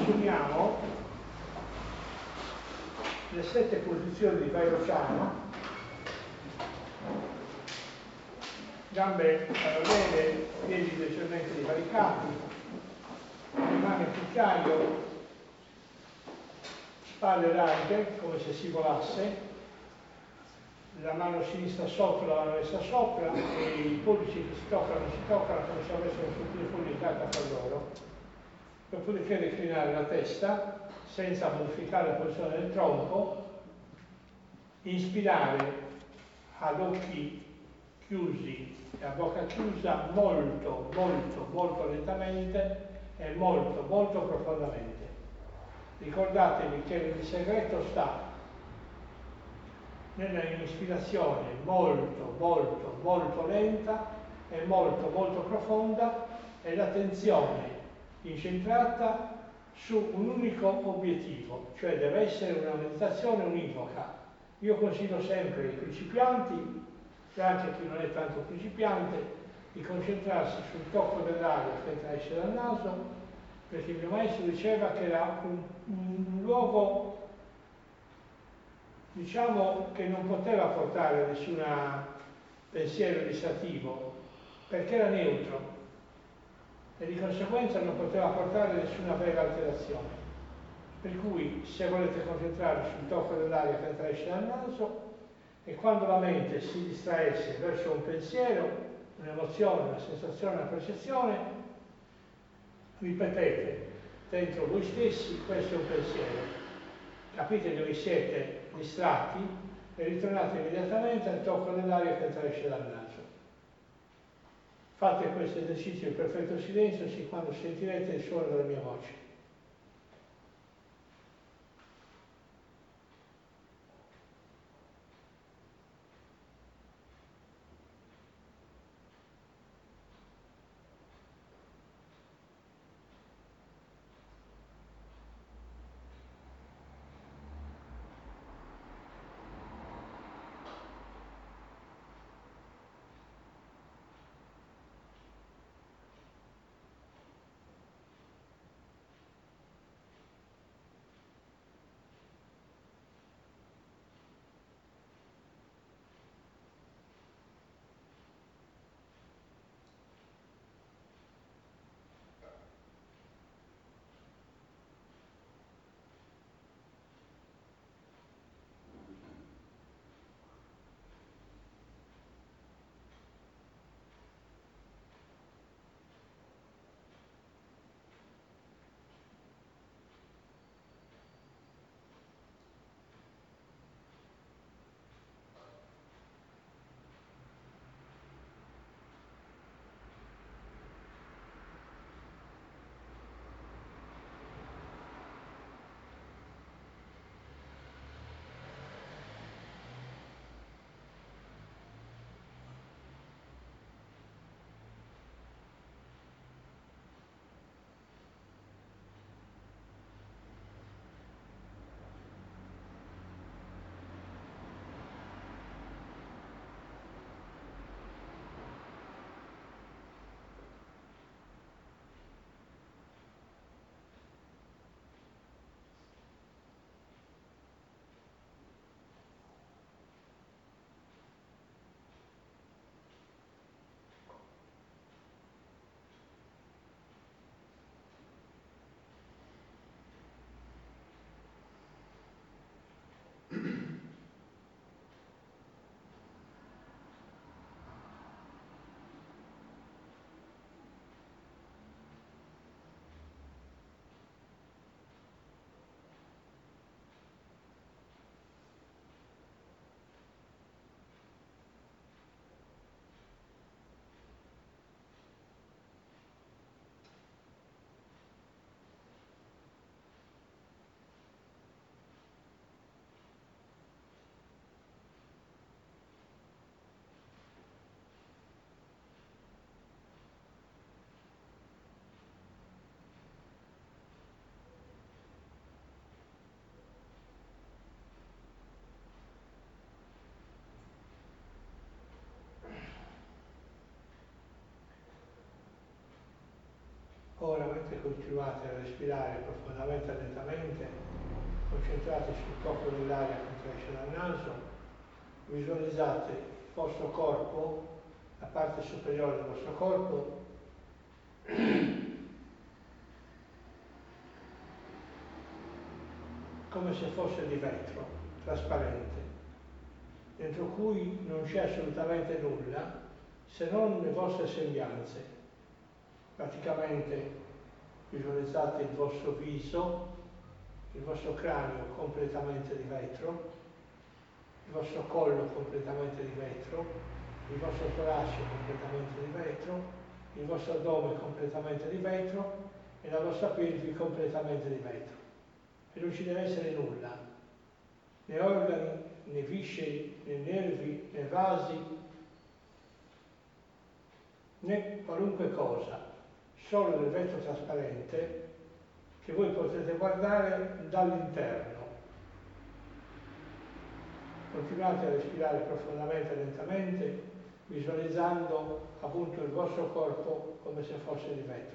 riassumiamo le 7 posizioni di Vairocana: gambe parallele, piedi leggermente divaricati, le mani in cucchiaio, spalle larghe come se si volasse, la mano sinistra sotto, la mano destra sopra, e i pollici che si toccano come se avessero un sottile collegata fra loro. Dopodiché declinare la testa senza modificare la posizione del tronco, inspirare ad occhi chiusi e a bocca chiusa molto, molto, molto lentamente e molto, molto profondamente. Ricordatevi che il segreto sta nella ispirazione molto, molto, molto lenta e molto, molto profonda, e l'attenzione incentrata su un unico obiettivo, cioè deve essere una meditazione univoca. Io consiglio sempre ai principianti, e anche a chi non è tanto principiante, di concentrarsi sul tocco dell'aria che esce dal naso, perché il mio maestro diceva che era un luogo, diciamo, che non poteva portare nessun pensiero distrattivo, perché era neutro e di conseguenza non poteva portare nessuna vera alterazione. Per cui, se volete concentrarvi sul tocco dell'aria che entra e esce dal naso, e quando la mente si distraesse verso un pensiero, un'emozione, una sensazione, una percezione, ripetete dentro voi stessi: questo è un pensiero. Capite dove siete distratti e ritornate immediatamente al tocco dell'aria che entra e esce dal naso. Fate questo esercizio in perfetto silenzio sin quando sentirete il suono della mia voce. Ora, mentre continuate a respirare profondamente e lentamente, concentrate sul tocco dell'aria che esce dal naso, visualizzate il vostro corpo, la parte superiore del vostro corpo, come se fosse di vetro, trasparente, dentro cui non c'è assolutamente nulla se non le vostre sembianze. Praticamente visualizzate il vostro viso, il vostro cranio completamente di vetro, il vostro collo completamente di vetro, il vostro torace completamente di vetro, il vostro addome completamente di vetro e la vostra pelvi completamente di vetro. E non ci deve essere nulla, né organi, né visceri, né nervi, né vasi, né qualunque cosa, solo del vetro trasparente che voi potrete guardare dall'interno. Continuate a respirare profondamente e lentamente, visualizzando appunto il vostro corpo come se fosse di vetro.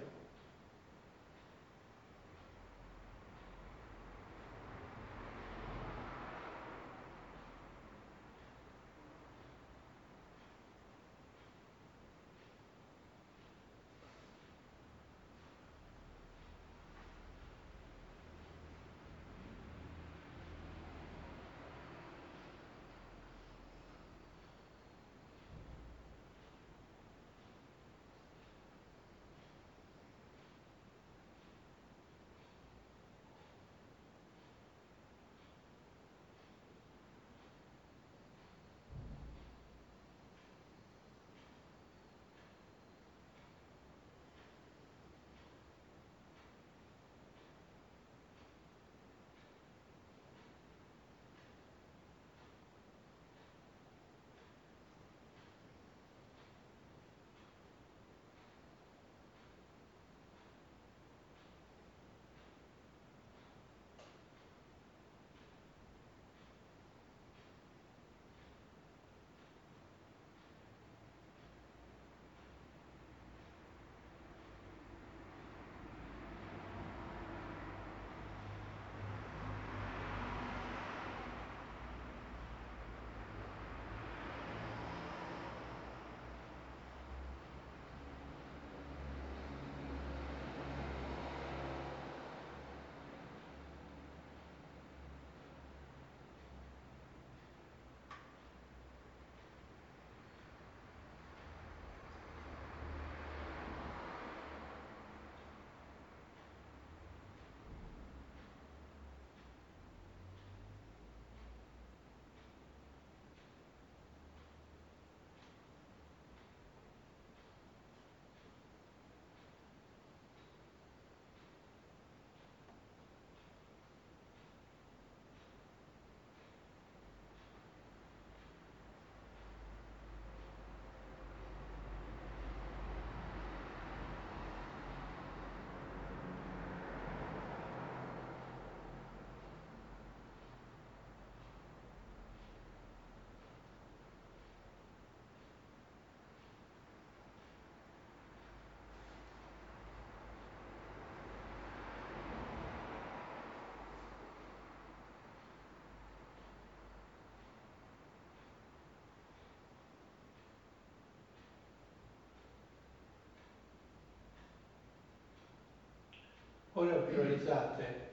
Ora visualizzate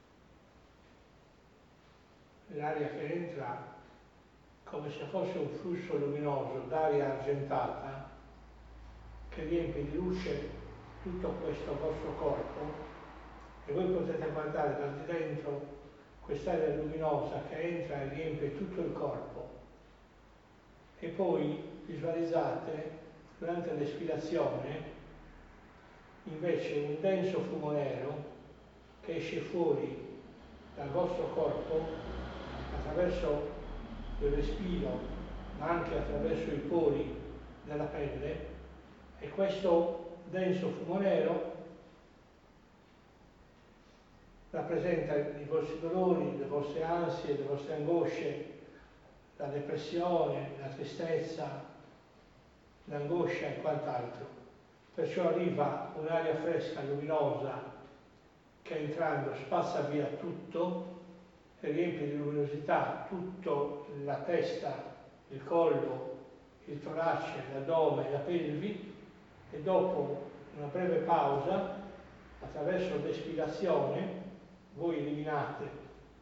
l'aria che entra come se fosse un flusso luminoso d'aria argentata che riempie di luce tutto questo vostro corpo e voi potete guardare da di dentro quest'aria luminosa che entra e riempie tutto il corpo. E poi visualizzate durante l'espirazione invece un denso fumo nero che esce fuori dal vostro corpo attraverso il respiro, ma anche attraverso i pori della pelle, e questo denso fumo nero rappresenta i vostri dolori, le vostre ansie, le vostre angosce, la depressione, la tristezza, l'angoscia e quant'altro. perciò arriva un'aria fresca, luminosa, che entrando spazza via tutto e riempie di luminosità tutta la testa, il collo, il torace, l'addome, la pelvi, e dopo una breve pausa, attraverso l'espirazione, voi eliminate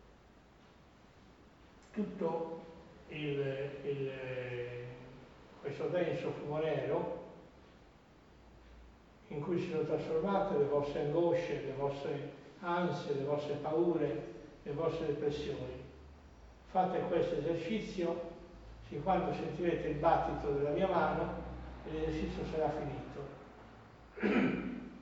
tutto questo denso fumo nero in cui si sono trasformate le vostre angosce, le vostre ansie, le vostre paure, le vostre depressioni. Fate questo esercizio fin quando sentirete il battito della mia mano e l'esercizio sarà finito.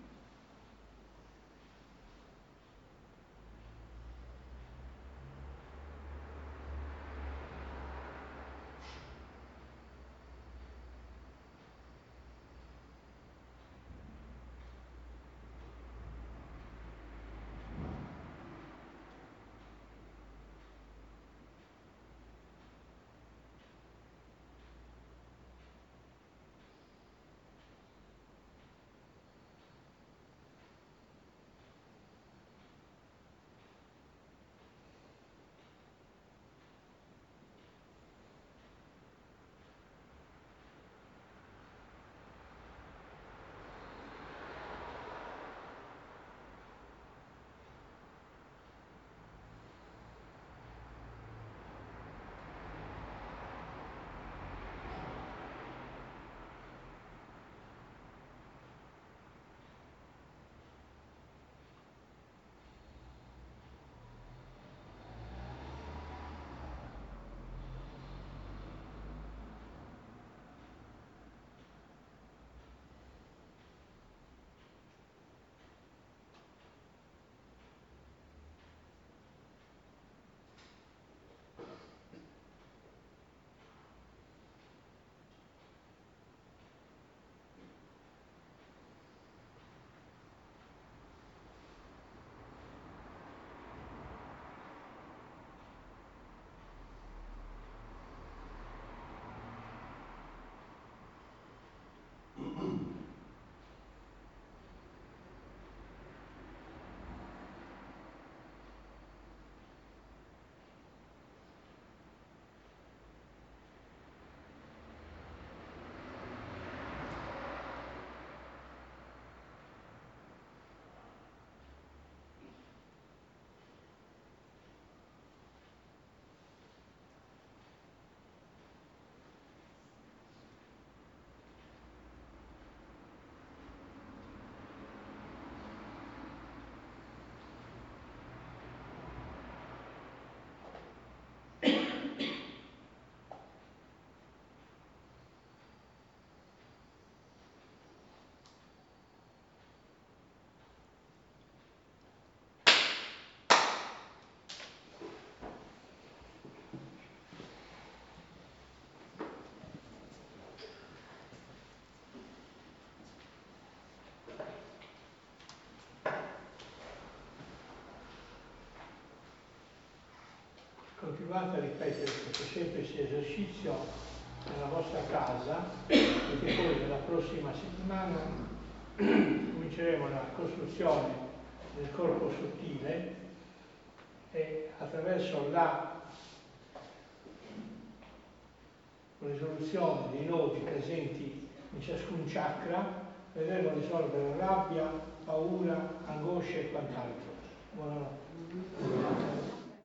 Continuate a ripetere questo semplice esercizio nella vostra casa, perché poi nella prossima settimana cominceremo la costruzione del corpo sottile e attraverso la risoluzione dei nodi presenti in ciascun chakra vedremo risolvere rabbia, paura, angosce e quant'altro.